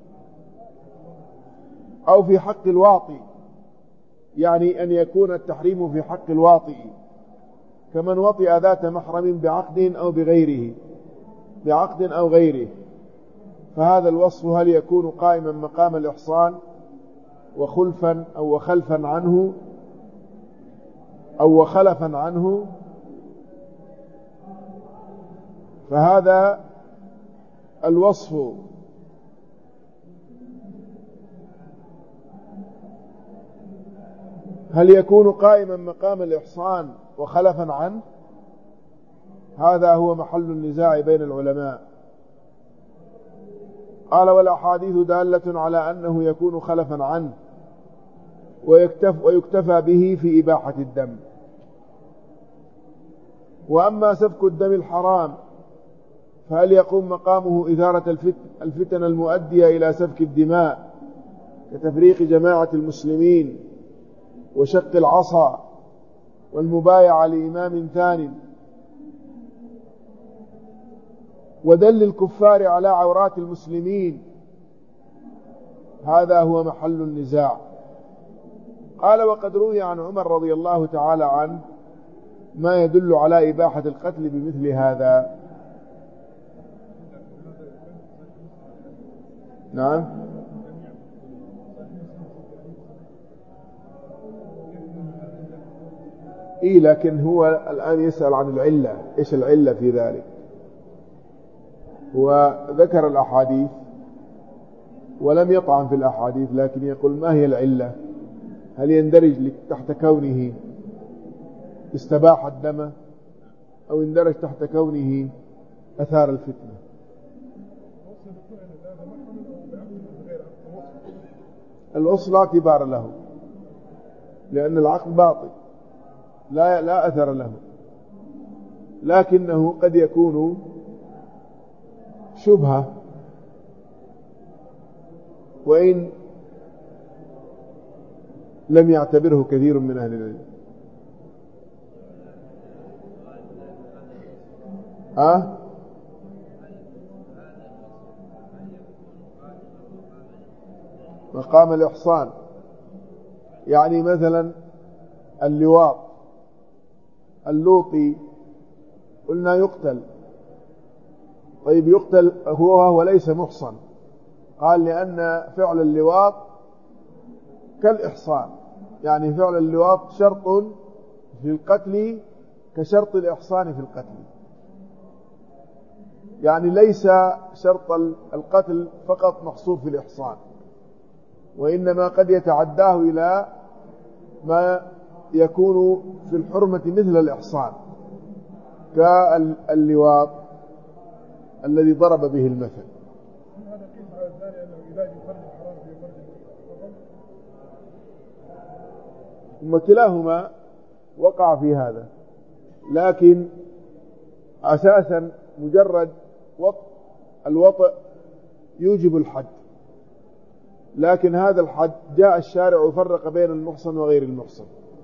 أو في حق الواطي، يعني أن يكون التحريم في حق الواطي كمن وطئ ذات محرم بعقد أو بغيره بعقد أو غيره. فهذا الوصف هل يكون قائما مقام الإحصان وخلفا أو وخلفا عنه أو وخلفا عنه؟ فهذا الوصف هل يكون قائما مقام الإحصان وخلفا عنه؟ هذا هو محل النزاع بين العلماء. قال: والأحاديث دالة على أنه يكون خلفا عنه ويكتف ويكتفى به في إباحة الدم. وأما سفك الدم الحرام فهل يقوم مقامه إثارة الفتن المؤدية إلى سفك الدماء كتفريق جماعة المسلمين وشق العصا والمبايعة لإمام ثانٍ ودل الكفار على عورات المسلمين؟ هذا هو محل النزاع. قال: وقد روي عن عمر رضي الله تعالى عنه ما يدل على إباحة القتل بمثل هذا. نعم. إيه، لكن هو الآن يسأل عن العلة، إيش العلة في ذلك؟ وذكر الأحاديث ولم يطعن في الأحاديث، لكن يقول: ما هي العلة؟ هل يندرج تحت كونه استباح الدم أو اندرج تحت كونه أثار الفتنة. الأصل لا اعتبار له، لأن العقد باطل لا لا أثر له، لكنه قد يكون شبهة، وإن لم يعتبره كثير من أهل العلم. أه؟ مقام الإحصان، يعني مثلا اللواط اللوطي قلنا يقتل، طيب يقتل هو وهو ليس محصن، قال لأن فعل اللواط كالإحصان، يعني فعل اللواط شرط في القتل كشرط الإحصان في القتل، يعني ليس شرط القتل فقط محصور في الإحصان، وإنما قد يتعداه إلى ما يكون في الحرمة مثل الإحصان كاللواط الذي ضرب به المثل. ثم كلاهما وقع في هذا، لكن أساسا مجرد وطء الوطء يوجب الحد، لكن هذا الحد جاء الشارع وفرق بين المحصن وغير المحصن،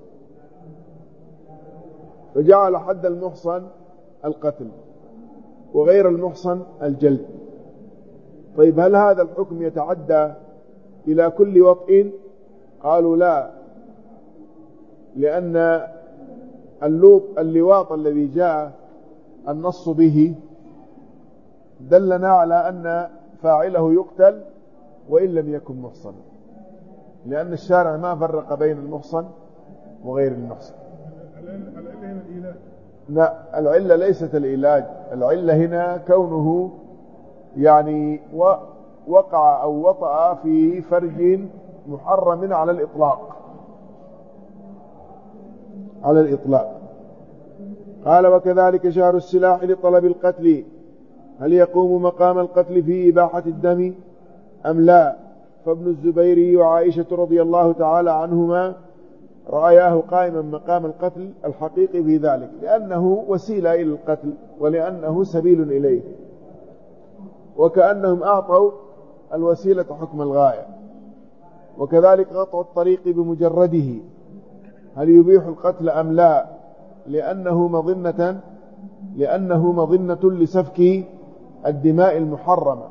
فجعل حد المحصن القتل وغير المحصن الجلد. طيب هل هذا الحكم يتعدى إلى كل وطء؟ قالوا لا، لأن اللوط اللواط الذي جاء النص به دلنا على أن فاعله يقتل وإن لم يكن محصن، لأن الشارع ما فرق بين المحصن وغير المحصن. لا، العلة ليست العلاج، العلة هنا كونه يعني وقع أو وطأ في فرج محرم على الإطلاق على الإطلاق. قال وكذلك شهر السلاح لطلب القتل، هل يقوم مقام القتل في إباحة الدم أم لا؟ فابن الزبير وعائشة رضي الله تعالى عنهما رأياه قائما مقام القتل الحقيقي في ذلك، لأنه وسيلة إلى القتل ولأنه سبيل إليه، وكأنهم أعطوا الوسيلة حكم الغاية. وكذلك قطع الطريق بمجرده، هل يبيح القتل أم لا؟ لأنه مظنة لأنه مظنة لسفك الدماء المحرمة.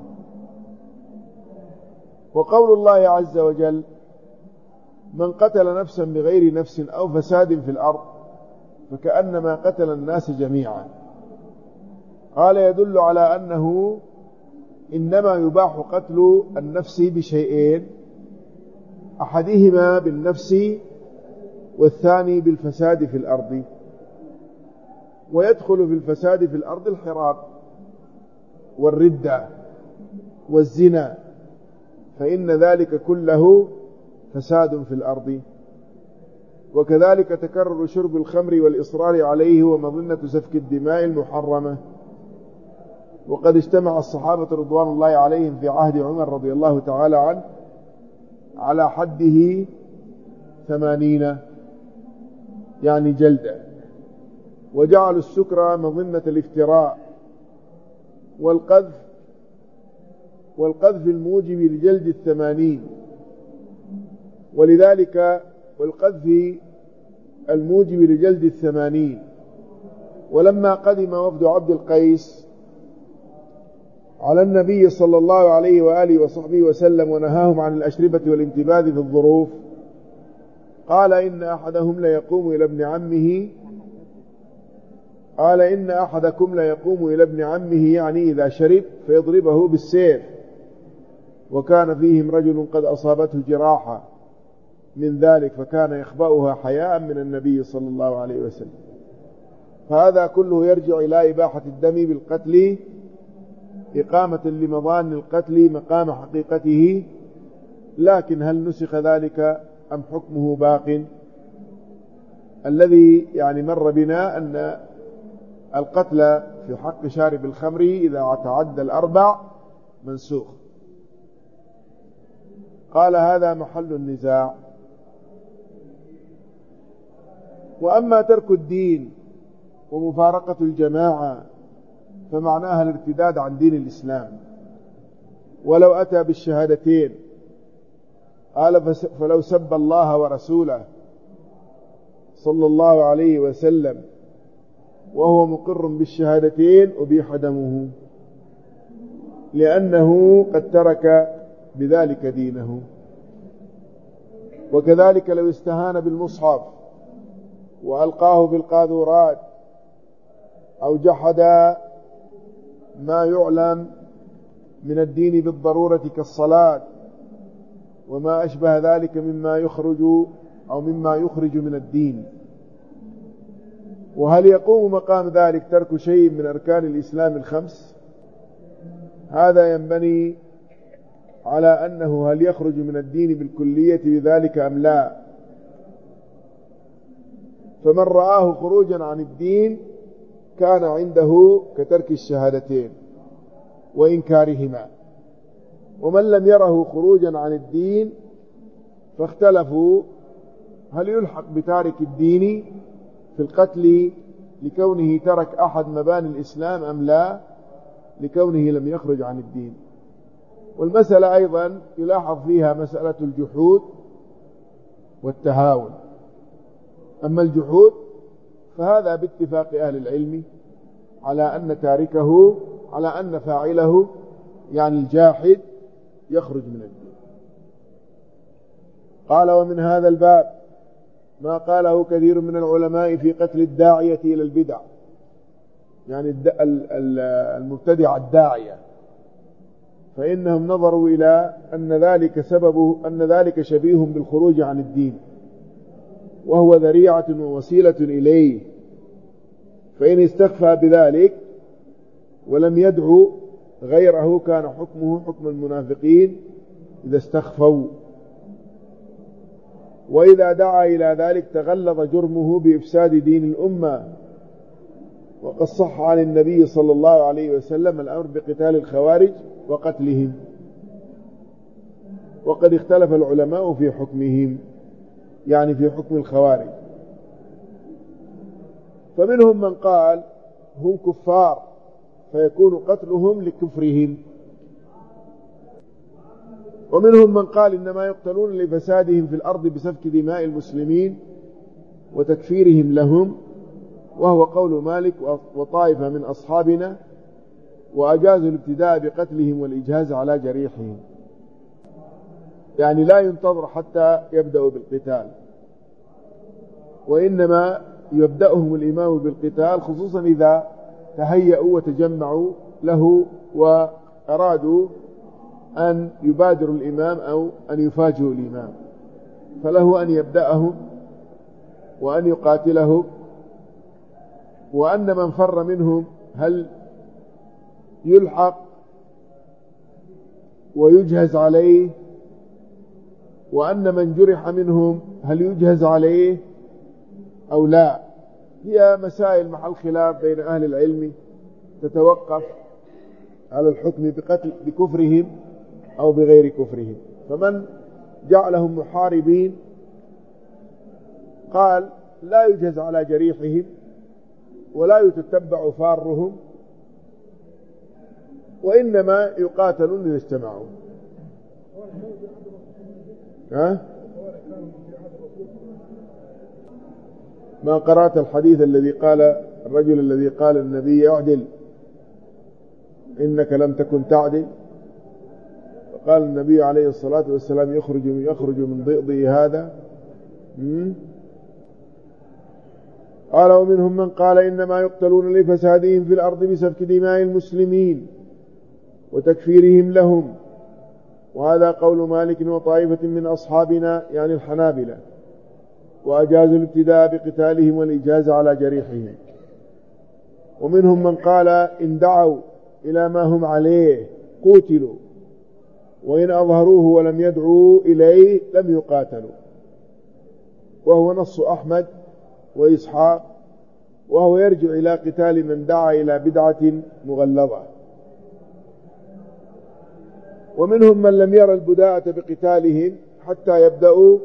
وقول الله عز وجل من قتل نفسا بغير نفس أو فساد في الأرض فكأنما قتل الناس جميعا، قال يدل على أنه إنما يباح قتل النفس بشيئين، أحدهما بالنفس والثاني بالفساد في الأرض. ويدخل في الفساد في الأرض الحراب والردة والزنا، فإن ذلك كله فساد في الأرض. وكذلك تكرر شرب الخمر والإصرار عليه ومظنة سفك الدماء المحرمة. وقد اجتمع الصحابة رضوان الله عليهم في عهد عمر رضي الله تعالى عنه على حده ثمانين يعني جلدة، وجعلوا السكر مظنة الافتراء والقذف والقذف الموجب لجلد الثمانين، ولذلك والقذف الموجب لجلد الثمانين. ولما قدم وفد عبد القيس على النبي صلى الله عليه وآله وصحبه وسلم ونهاهم عن الأشربة والانتباذ في الظروف، قال إن أحدهم ليقوم إلى ابن عمه قال إن أحدكم ليقوم إلى ابن عمه يعني إذا شرب فيضربه بالسيف، وكان فيهم رجل قد أصابته جراحة من ذلك فكان يخبأها حياء من النبي صلى الله عليه وسلم. فهذا كله يرجع إلى إباحة الدم بالقتل إقامة لمظان القتل مقام حقيقته، لكن هل نسخ ذلك أم حكمه باق؟ الذي يعني مر بنا أن القتل في حق شارب الخمر إذا تعدى الأربع منسوخ. قال هذا محل النزاع. وأما ترك الدين ومفارقة الجماعة فمعناها الارتداد عن دين الإسلام ولو أتى بالشهادتين. قال فلو سب الله ورسوله صلى الله عليه وسلم وهو مقر بالشهادتين أبيح دمه لأنه قد ترك بذلك دينه. وكذلك لو استهان بالمصحف وألقاه في القاذورات أو جحد ما يعلم من الدين بالضرورة كالصلاة وما أشبه ذلك مما يخرج أو مما يخرج من الدين. وهل يقوم مقام ذلك ترك شيء من أركان الإسلام الخمس؟ هذا ينبني على أنه هل يخرج من الدين بالكلية بذلك أم لا. فمن رآه خروجا عن الدين كان عنده كترك الشهادتين وإنكارهما، ومن لم يره خروجا عن الدين فاختلفوا هل يلحق بتارك الدين في القتل لكونه ترك أحد مباني الإسلام أم لا لكونه لم يخرج عن الدين. والمسألة أيضا يلاحظ فيها مسألة الجحود والتهاون. أما الجحود فهذا باتفاق أهل العلم على أن تاركه على أن فاعله يعني الجاحد يخرج من الدين. قال ومن هذا الباب ما قاله كثير من العلماء في قتل الداعية إلى البدع، يعني المبتدع الداعية، فإنهم نظروا إلى أن ذلك سببه أن ذلك شبيه بالخروج عن الدين وهو ذريعة ووسيلة إليه، فإن استخفى بذلك ولم يدعو غيره كان حكمه حكم المنافقين إذا استخفوا، وإذا دعا إلى ذلك تغلظ جرمه بإفساد دين الأمة. وقد صح عن النبي صلى الله عليه وسلم الأمر بقتال الخوارج وقتلهم، وقد اختلف العلماء في حكمهم يعني في حكم الخوارج، فمنهم من قال هم كفار فيكون قتلهم لكفرهم، ومنهم من قال إنما يقتلون لفسادهم في الأرض بسفك دماء المسلمين وتكفيرهم لهم، وهو قول مالك وطائفة من أصحابنا، وأجازوا الابتداء بقتلهم والإجهاز على جريحهم، يعني لا ينتظر حتى يبدأوا بالقتال، وإنما يبدأهم الإمام بالقتال خصوصا إذا تهيأوا وتجمعوا له وأرادوا أن يبادروا الإمام أو أن يفاجئوا الإمام، فله أن يبدأهم وأن يقاتلهم. وأن من فر منهم هل يلحق ويجهز عليه، وأن من جرح منهم هل يجهز عليه أو لا، هي مسائل محل خلاف بين أهل العلم تتوقف على الحكم بقتل بكفرهم أو بغير كفرهم. فمن جعلهم محاربين قال لا يجهز على جريحهم ولا يتتبع فارهم، وإنما يقاتلون إذا اجتمعوا. ها؟ ما قرأت الحديث الذي قال الرجل الذي قال النبي اعدل إنك لم تكن تعدل، فقال النبي عليه الصلاة والسلام يخرج يخرج من ضئضئ هذا. قال ومنهم من قال إنما يقتلون لفسادهم في الأرض بسفك دماء المسلمين وتكفيرهم لهم، وهذا قول مالك وطائفة من أصحابنا يعني الحنابلة، وأجازوا الابتداء بقتالهم والإجاز على جريحهم. ومنهم من قال إن دعوا إلى ما هم عليه قوتلوا، وإن أظهروه ولم يدعوا إليه لم يقاتلوا، وهو نص أحمد وإسحاق، وهو يرجع إلى قتال من دعا إلى بدعة مغلظة. ومنهم من لم يرى البداءة بقتالهم حتى يبدأوا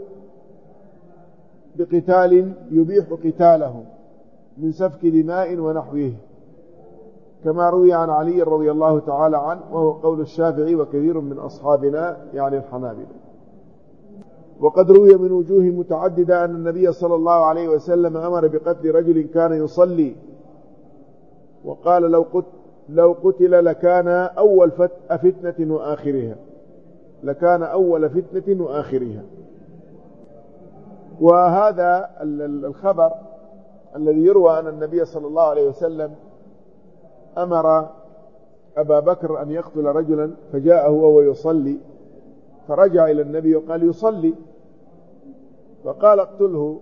بقتال يبيح قتالهم من سفك دماء ونحوه، كما روي عن علي رضي الله تعالى عنه، وهو قول الشافعي وكثير من أصحابنا يعني الحنابلة. وقد روي من وجوه متعددة أن النبي صلى الله عليه وسلم أمر بقتل رجل كان يصلي، وقال لو قتل, لو قتل لكان أول فتنة وآخرها لكان أول فتنة وآخرها. وهذا الخبر الذي يروى أن النبي صلى الله عليه وسلم أمر أبا بكر أن يقتل رجلا، فجاءه وهو يصلي، فرجع إلى النبي وقال يصلي، فقال اقتله،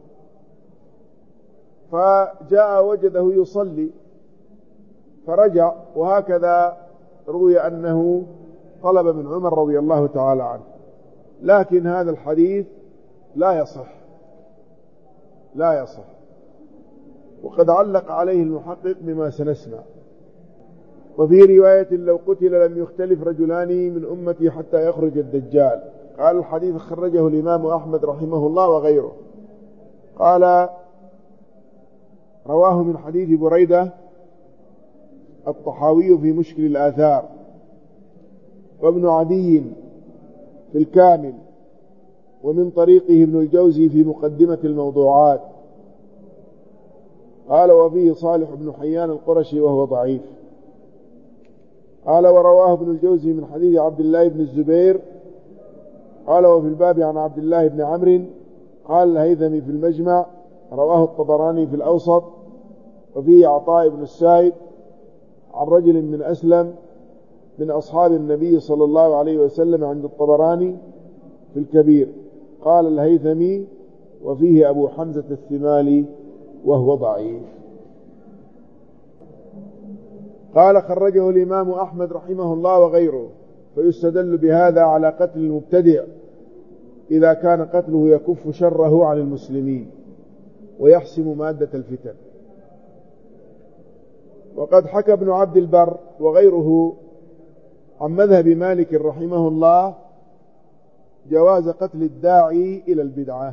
فجاء وجده يصلي فرجع. وهكذا روي أنه طلب من عمر رضي الله تعالى عنه، لكن هذا الحديث لا يصح لا يصح وقد علق عليه المحقق بما سنسمع. وفي رواية لو قتل لم يختلف رجلان من أمتي حتى يخرج الدجال. قال الحديث خرجه الإمام أحمد رحمه الله وغيره. قال رواه من حديث بريدة الطحاوي في مشكل الآثار، وابن عدي في الكامل، ومن طريقه ابن الجوزي في مقدمة الموضوعات. قال وفيه صالح بن حيان القرشي وهو ضعيف. قال ورواه ابن الجوزي من حديث عبد الله بن الزبير. قال وفي الباب عن عبد الله بن عمرو. قال الهيثمي في المجمع. رواه الطبراني في الأوسط. وفيه عطاء بن السائب عن رجل من أسلم من أصحاب النبي صلى الله عليه وسلم عند الطبراني في الكبير. قال الهيثمي وفيه أبو حمزة الثمالي وهو ضعيف. قال خرجه الإمام أحمد رحمه الله وغيره. فيستدل بهذا على قتل المبتدع إذا كان قتله يكف شره عن المسلمين ويحسم مادة الفتن. وقد حكى ابن عبد البر وغيره عن مذهب مالك رحمه الله جواز قتل الداعي إلى البدعة.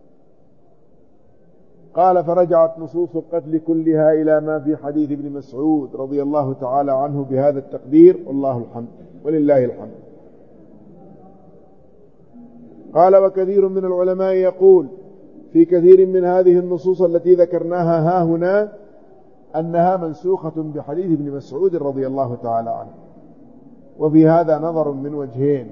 قال فرجعت نصوص القتل كلها إلى ما في حديث ابن مسعود رضي الله تعالى عنه بهذا التقدير، والله الحمد ولله الحمد. قال وكثير من العلماء يقول في كثير من هذه النصوص التي ذكرناها ها هنا أنها منسوخة بحديث ابن مسعود رضي الله تعالى عنه. وفي هذا نظر من وجهين: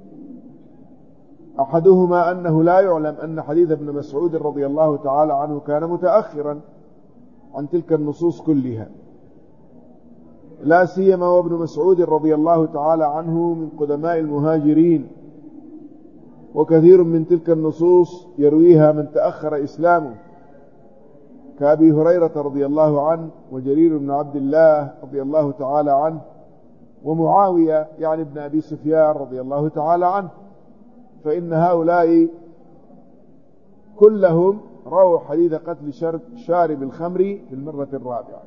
أحدهما أنه لا يعلم أن حديث ابن مسعود رضي الله تعالى عنه كان متأخرا عن تلك النصوص كلها، لا سيما وابن مسعود رضي الله تعالى عنه من قدماء المهاجرين، وكثير من تلك النصوص يرويها من تأخر إسلامه كأبي هريرة رضي الله عنه، وجرير بن عبد الله رضي الله تعالى عنه، ومعاوية يعني ابن أبي سفيان رضي الله تعالى عنه. فإن هؤلاء كلهم رووا حديث قتل شارب الخمر في المرة الرابعة.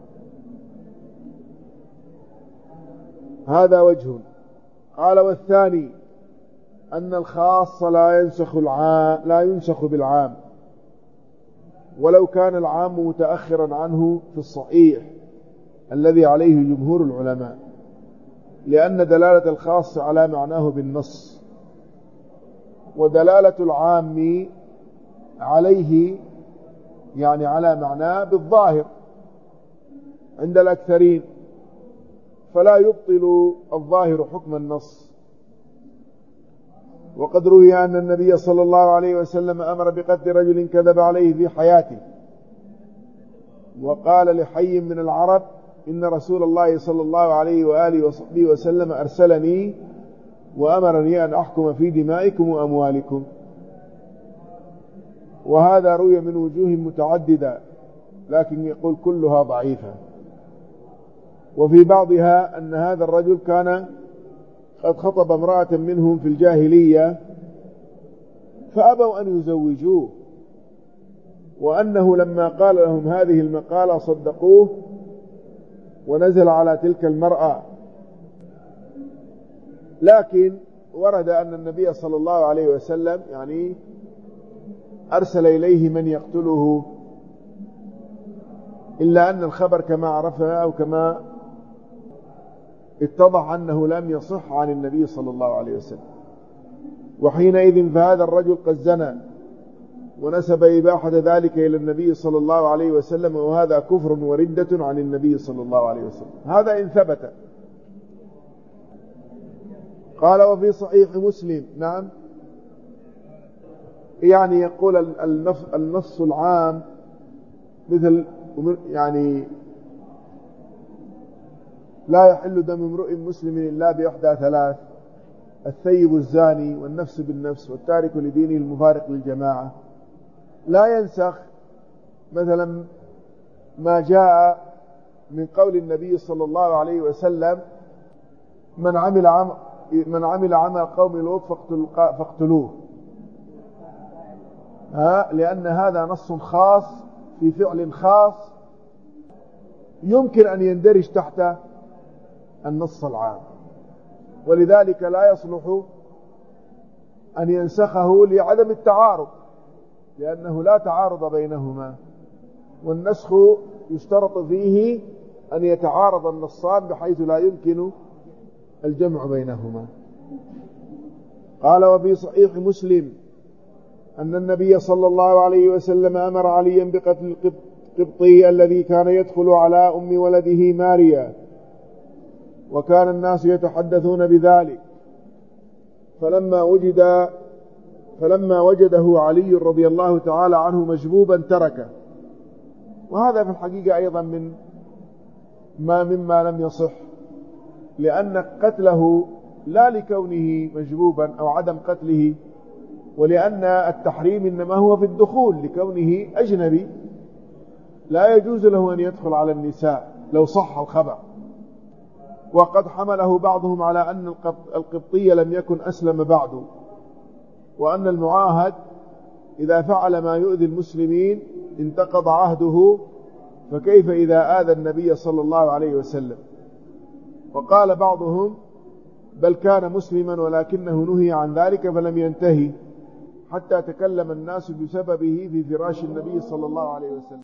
هذا وجه. قال والثاني أن الخاص لا ينسخ العام لا ينسخ بالعام ولو كان العام متأخرا عنه في الصحيح الذي عليه جمهور العلماء، لأن دلالة الخاص على معناه بالنص، ودلالة العام عليه يعني على معناه بالظاهر عند الأكثرين، فلا يبطل الظاهر حكم النص. وقد روي أن النبي صلى الله عليه وسلم أمر بقتل رجل كذب عليه في حياته، وقال لحي من العرب إن رسول الله صلى الله عليه وآله وصحبه وسلم أرسلني وأمرني أن أحكم في دمائكم وأموالكم. وهذا روي من وجوه متعددة، لكن يقول كلها ضعيفة. وفي بعضها أن هذا الرجل كان قد خطب امرأة منهم في الجاهلية فأبوا أن يزوجوه، وأنه لما قال لهم هذه المقالة صدقوه ونزل على تلك المرأة. لكن ورد أن النبي صلى الله عليه وسلم يعني أرسل إليه من يقتله، إلا أن الخبر كما عرفنا أو كما اتضح أنه لم يصح عن النبي صلى الله عليه وسلم. وحينئذ فهذا الرجل قد زنى ونسب إباحة ذلك إلى النبي صلى الله عليه وسلم، وهذا كفر وردة عن النبي صلى الله عليه وسلم، هذا إن ثبت. قال وفي صحيح مسلم. نعم، يعني يقول النص العام مثل يعني لا يحل دم امرئ مسلم إلا بإحدى ثلاث: الثيب الزاني والنفس بالنفس والتارك لدينه المفارق للجماعة. لا ينسخ مثلا ما جاء من قول النبي صلى الله عليه وسلم: من عمل عمل من عمل عمل قوم لوط فاقتلوه، ها، لأن هذا نص خاص في فعل خاص يمكن أن يندرج تحت النص العام، ولذلك لا يصلح أن ينسخه لعدم التعارض، لأنه لا تعارض بينهما، والنسخ يشترط فيه أن يتعارض النصان بحيث لا يمكن الجمع بينهما. قال وفي صحيح مسلم أن النبي صلى الله عليه وسلم أمر عليا بقتل القبطي الذي كان يدخل على أم ولده ماريا، وكان الناس يتحدثون بذلك، فلما وجد فلما وجده علي رضي الله تعالى عنه مجبوبا تركه. وهذا في الحقيقة أيضا من ما مما لم يصح، لأن قتله لا لكونه مجبوبا أو عدم قتله، ولأن التحريم إنما هو في الدخول لكونه أجنبي، لا يجوز له أن يدخل على النساء لو صح الخبر. وقد حمله بعضهم على أن القبطي لم يكن أسلم بعد، وأن المعاهد إذا فعل ما يؤذي المسلمين انتقض عهده، فكيف إذا آذى النبي صلى الله عليه وسلم. وقال بعضهم بل كان مسلما ولكنه نهي عن ذلك فلم ينتهي حتى تكلم الناس بسببه في فراش النبي صلى الله عليه وسلم.